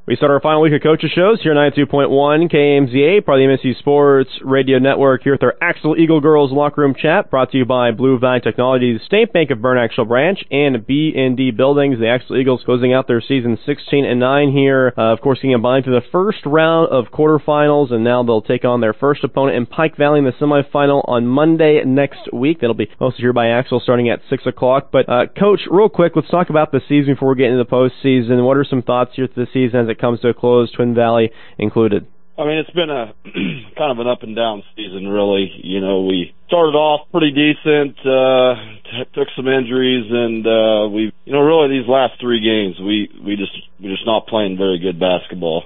We start our final week of Coaches Shows here at 92.1 KMZA, part of the MSU Sports Radio Network, here with our Axel Eagle Girls Locker Room Chat, brought to you by Blue Valley Technologies, State Bank of Bern Axel Branch, and B&D Buildings. The Axel Eagles closing out their season 16-9 here, of course getting combined to the first round of quarterfinals, and now they'll take on their first opponent in Pike Valley in the semifinal on Monday next week. That'll be hosted here by Axel starting at 6 o'clock. But, Coach, real quick, let's talk about the season before we get into the postseason. What are some thoughts here to the season as it comes to a close, Twin Valley included? I mean, it's been a kind of an up and down season, really. You know, we started off pretty decent, took some injuries, and really these last three games, we're just not playing very good basketball.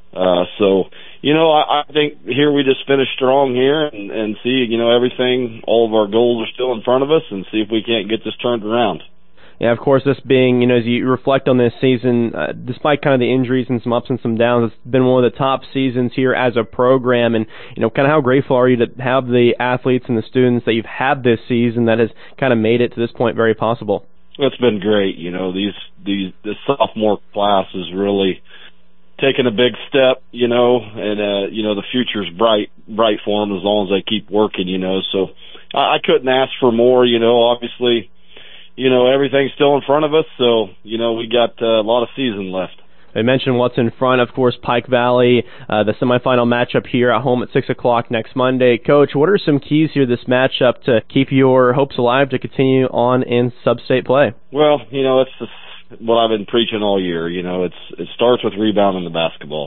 I think here we just finish strong here and see, everything, all of our goals are still in front of us, and see if we can't get this turned around. Yeah, of course, this being, as you reflect on this season, despite kind of the injuries and some ups and some downs, it's been one of the top seasons here as a program. And, kind of how grateful are you to have the athletes and the students that you've had this season that has kind of made it to this point very possible? It's been great. This sophomore class is really taking a big step, and the future's bright for them as long as they keep working, So I couldn't ask for more, obviously. Everything's still in front of us, so, we got a lot of season left. I mentioned what's in front, of course, Pike Valley, the semifinal matchup here at home at 6 o'clock next Monday. Coach, what are some keys here this matchup to keep your hopes alive to continue on in sub-state play? Well, it's just what I've been preaching all year. It starts with rebounding the basketball.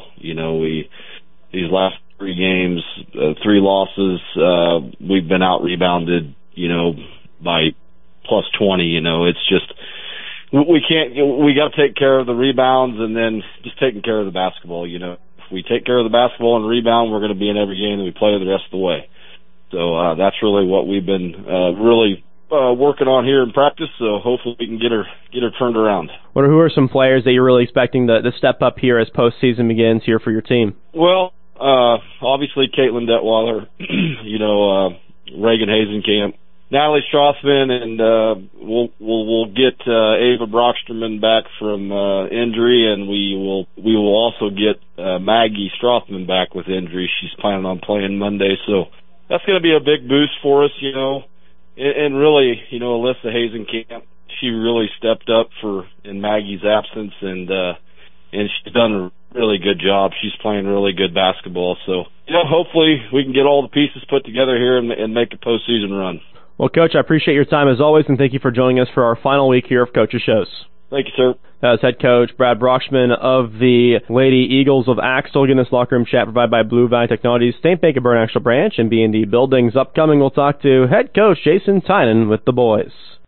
These last three games, three losses, we've been out-rebounded, by plus 20, it's just, we got to take care of the rebounds and then just taking care of the basketball, If we take care of the basketball and rebound, we're going to be in every game that we play the rest of the way. So, that's really what we've been, working on here in practice, so hopefully we can get her turned around. Who are some players that you're really expecting to step up here as postseason begins here for your team? Well, obviously Caitlin Detweiler, Reagan Hazenkamp, Natalie Strothman, and we'll get Ava Brocksterman back from injury, and we will also get Maggie Strothman back with injury. She's planning on playing Monday, so that's going to be a big boost for us, And really, Alyssa Hazenkamp, she really stepped up in Maggie's absence, and she's done a really good job. She's playing really good basketball, so hopefully we can get all the pieces put together here and make a postseason run. Well, Coach, I appreciate your time as always, and thank you for joining us for our final week here of Coaches Shows. Thank you, sir. That was head coach Brad Brockschman of the Lady Eagles of Axel. Again, this locker room chat provided by Blue Valley Technologies, State Bank of Bern Axel Branch, and B&D Buildings. Upcoming, we'll talk to head coach Jason Tynan with the boys.